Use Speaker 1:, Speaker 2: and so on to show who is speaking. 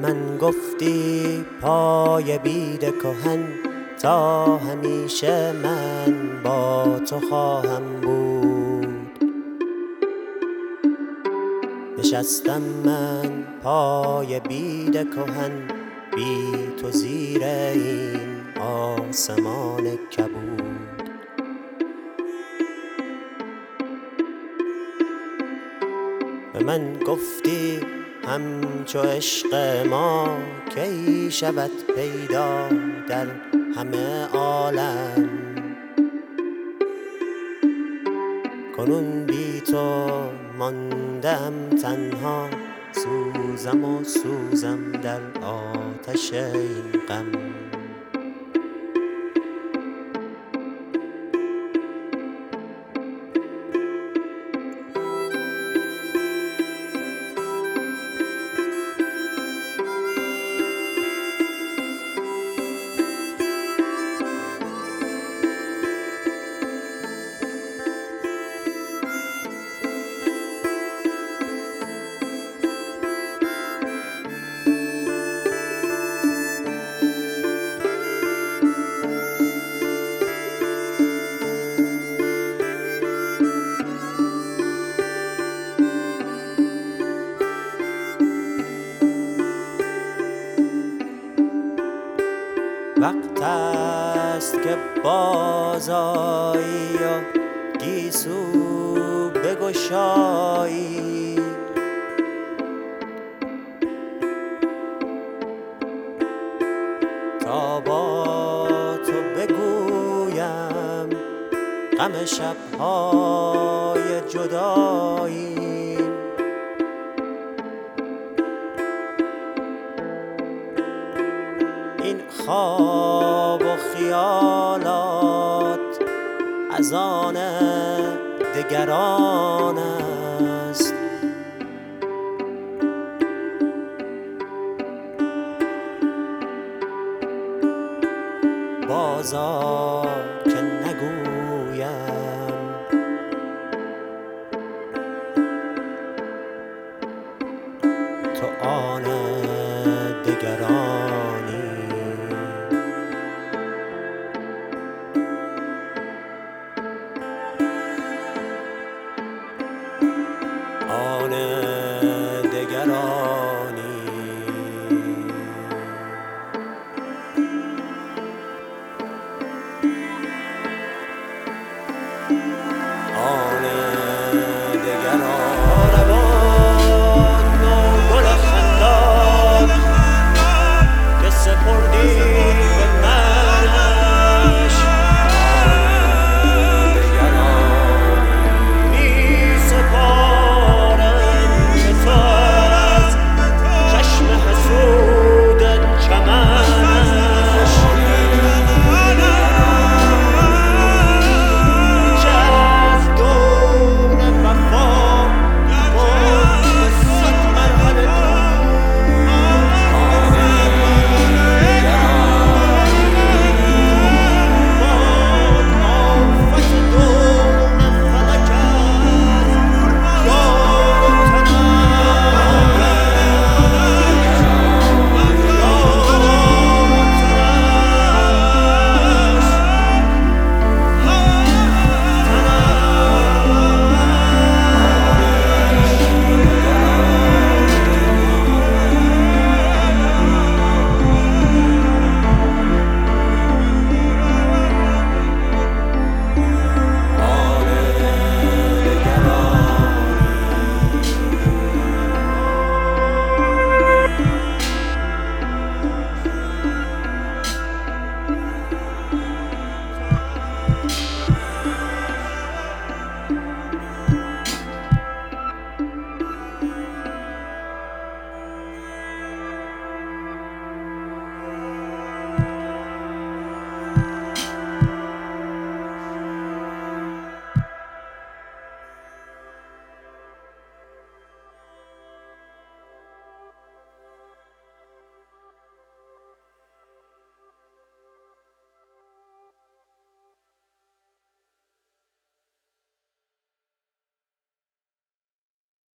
Speaker 1: من گفتی پای بید کهن، تا همیشه من با تو خواهم بود. نشستم من پای بید کهن، بی تو زیر این آسمان کبود. به من گفتی همچو عشق ما کی شود پیدا در همه عالم. کنون بی تو ماندم تنها، سوزم و سوزم در آتش این غم. وقت است که بازآیی و گیسو بگشایی، تا با تو بگویم غم شب‌های جدایی. این خواب و خیالات از آن دگران است، بازآ که نگویم تو آن دگرانی. آن دگرانی.